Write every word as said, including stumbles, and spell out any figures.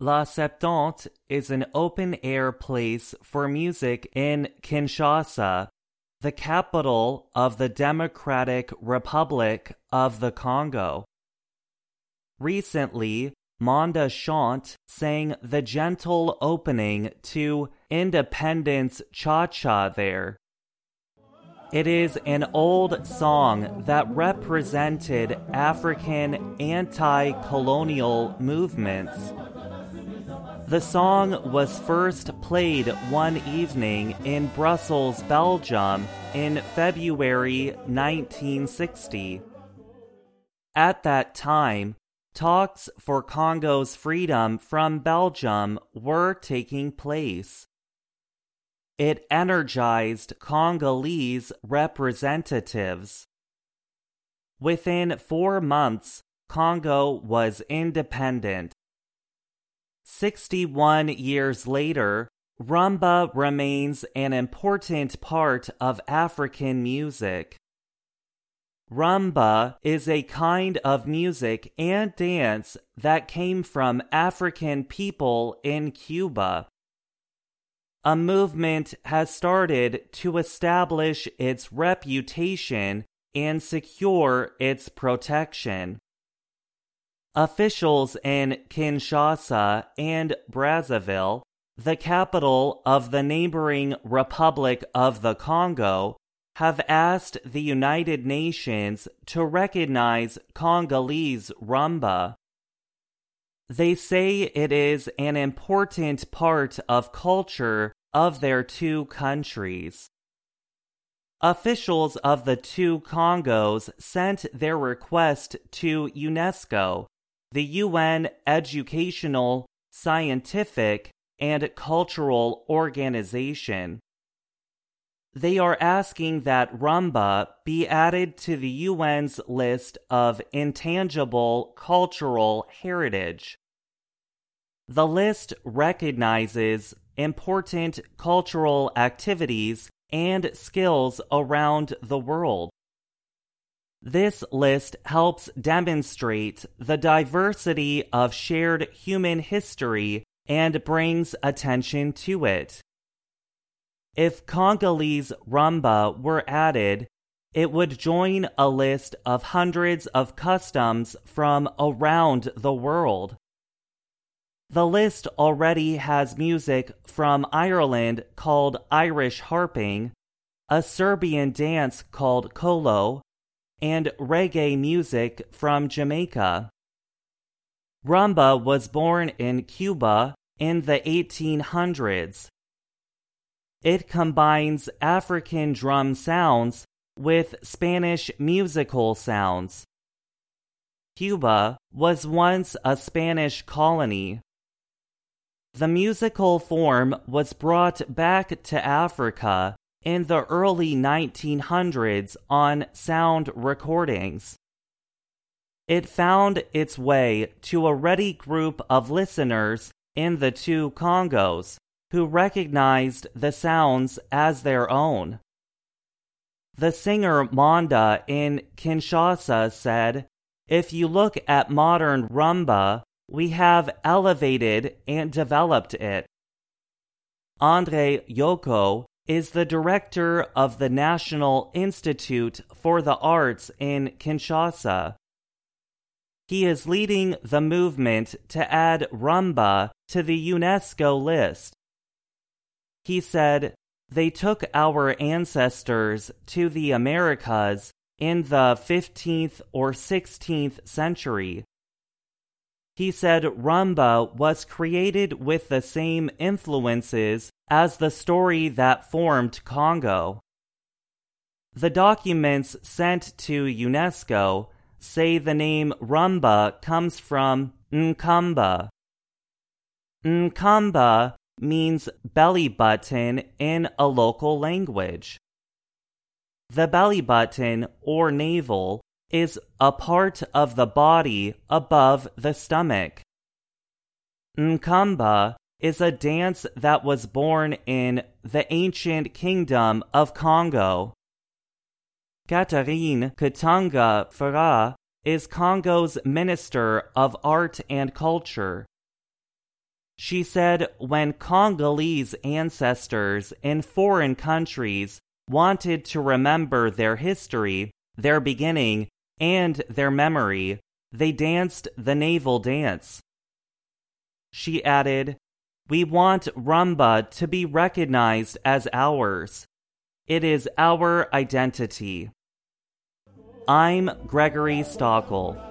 La Septante is an open-air place for music in Kinshasa, the capital of the Democratic Republic of the Congo. Recently, Manda Chante sang the gentle opening to Independence Cha-Cha there. It is an old song that represented African anti-colonial movements. The song was first played one evening in Brussels, Belgium in February nineteen sixty. At that time, talks for Congo's freedom from Belgium were taking place. It energized Congolese representatives. Within four months, Congo was independent. Sixty-one years later, rumba remains an important part of African music. Rumba is a kind of music and dance that came from African people in Cuba. A movement has started to establish its reputation and secure its protection. Officials in Kinshasa and Brazzaville, the capital of the neighboring Republic of the Congo, have asked the United Nations to recognize Congolese rumba. They say it is an important part of culture of their two countries. Officials of the two Congos sent their request to UNESCO, the U N Educational, Scientific, and Cultural Organization. They are asking that rumba be added to the U N's list of intangible cultural heritage. The list recognizes important cultural activities and skills around the world. This list helps demonstrate the diversity of shared human history and brings attention to it. If Congolese rumba were added, it would join a list of hundreds of customs from around the world. The list already has music from Ireland called Irish harping, a Serbian dance called kolo, and reggae music from Jamaica. Rumba was born in Cuba in the eighteen hundreds. It combines African drum sounds with Spanish musical sounds. Cuba was once a Spanish colony. The musical form was brought back to Africa in the early nineteen hundreds on sound recordings. It found its way to a ready group of listeners in the two Congos who recognized the sounds as their own. The singer Manda in Kinshasa said, "If you look at modern rumba, we have elevated and developed it." Andre Yoko is the director of the National Institute for the Arts in Kinshasa. He is leading the movement to add rumba to the UNESCO list. He said, "They took our ancestors to the Americas in the fifteenth or sixteenth century. He said rumba was created with the same influences as the story that formed Congo." The documents sent to UNESCO say the name rumba comes from Nkamba. Nkamba means belly button in a local language. The belly button, or navel, is a part of the body above the stomach. Nkamba is a dance that was born in the ancient kingdom of Congo. Catherine Katanga Farah, is Congo's Minister of Art and Culture. She said when Congolese ancestors in foreign countries wanted to remember their history, their beginning, and their memory, they danced the navel dance. She added, "We want rumba to be recognized as ours. It is our identity." I'm Gregory Stockel.